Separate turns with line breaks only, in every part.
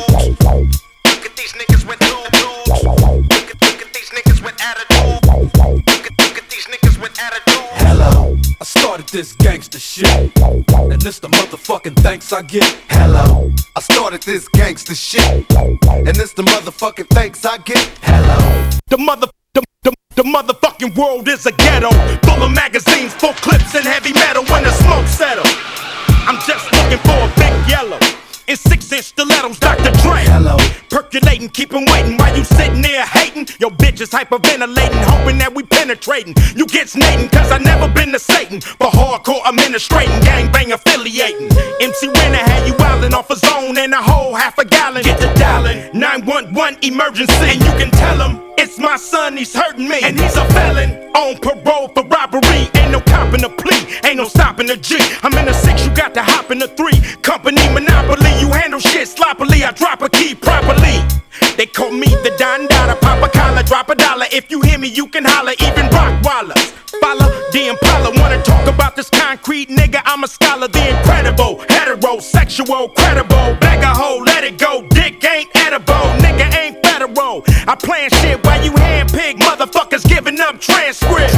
Look at these niggas with tools. Look at these niggas with attitude. Look at these niggas with attitude.
Hello, I started this gangster shit, and this the motherfucking thanks I get.
Hello, I started this gangster shit, and this the motherfucking thanks I get. Hello,
The motherfucking world is a ghetto, full of magazines, full clips and heavy metal. When the smoke settle, I'm just looking for a big yellow in 6-inch stilettos, Dr. Dre.
hello,
Percolating, keep 'em waiting while you sitting there hating. Your bitch is hyperventilating, hoping that we penetrating. You get snating, cause I never been to Satan. For hardcore administrating, gangbang affiliating. MC Renner had you wildin' off a zone and a whole half a gallon. Get to dialing, 911 emergency. And you can tell him, it's my son, he's hurting me. And he's a felon, on parole for robbery. Ain't no copping a plea, ain't no stopping the G. I'm in a 6, you got to hop in the 3. Company monopoly, you handle shit sloppily. I drop a key properly. They call me the Don Dada, pop a collar, drop a dollar. If you hear me, you can holler, even Rockwallers. Follow the Impala, wanna talk about this concrete nigga? I'm a scholar, the incredible, heterosexual, credible. Bag a hoe, let it go, dick ain't edible, nigga ain't federal. I plan shit while you handpick motherfuckers giving up transcript.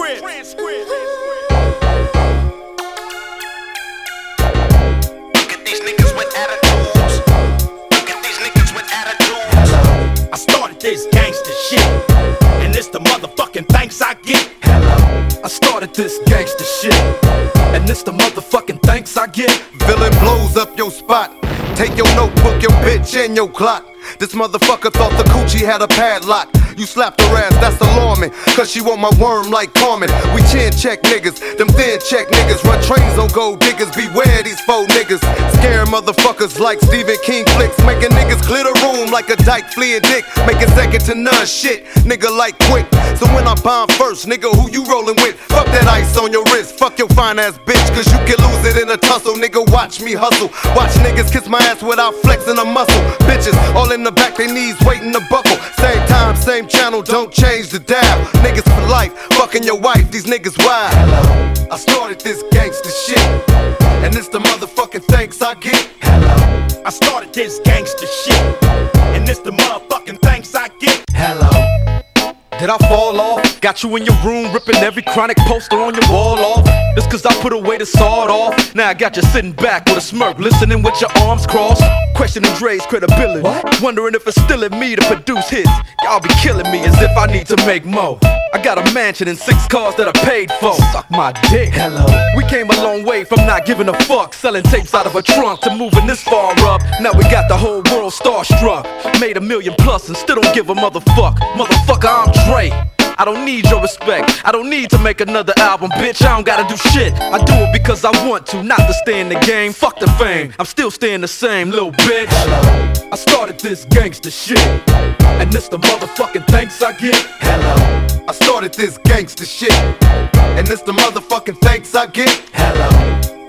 Look at these niggas with attitudes. Look at these niggas with attitudes.
hello,
I started this gangster shit, and it's the motherfucking thanks I get.
hello.
I started this gangster shit, and this the motherfucking thanks I get.
Villain blows up your spot. Take your notebook, your bitch, and your clock. This motherfucker thought the coochie had a padlock. You slapped her ass, that's alarming, cause she want my worm like Carmen. We chin check niggas, them thin check niggas. Run trains on gold diggers, beware these faux niggas. Scaring motherfuckers like Stephen King flicks. Making niggas clear the room like a dyke fleeing dick. Making second to none shit, nigga like quick. So when I bomb first, nigga, who you rolling with? Fuck that ice on your wrist, fuck your fine ass bitch, cause you can lose it in a tussle. Nigga, watch me hustle. Watch niggas kiss my ass without flexing a muscle. Bitches all in the back, they knees waiting to buckle. Same time, same channel, don't change the dial. Niggas for life, fucking your wife, these niggas wild. Hello, I started this gangster shit, and it's the motherfucking thanks I get. Hello,
I started this gangster shit, and it's the motherfucking thanks I get.
hello.
Did I fall off? Got you in your room ripping every chronic poster on your wall off. Just cause I put away the sawed off. Now I got you sitting back with a smirk, listening with your arms crossed, questioning Dre's credibility. What? Wondering if it's still in me to produce hits. Y'all be killing me as if I need to make more. I got a mansion and 6 cars that I paid for. Suck my dick.
Hello.
We came a long way from not giving a fuck, selling tapes out of a trunk to moving this far up. Now we got the whole world starstruck. Made $1 million plus and still don't give a motherfuck. Motherfucker, I'm Dre. I don't need your respect. I don't need to make another album, bitch. I don't gotta do shit. I do it because I want to, not to stay in the game. Fuck the fame, I'm still staying the same, little bitch.
Hello,
I started this gangster shit, and this the motherfucking thanks I get.
hello. I started this gangster shit, and it's the motherfucking thanks I get. Hello.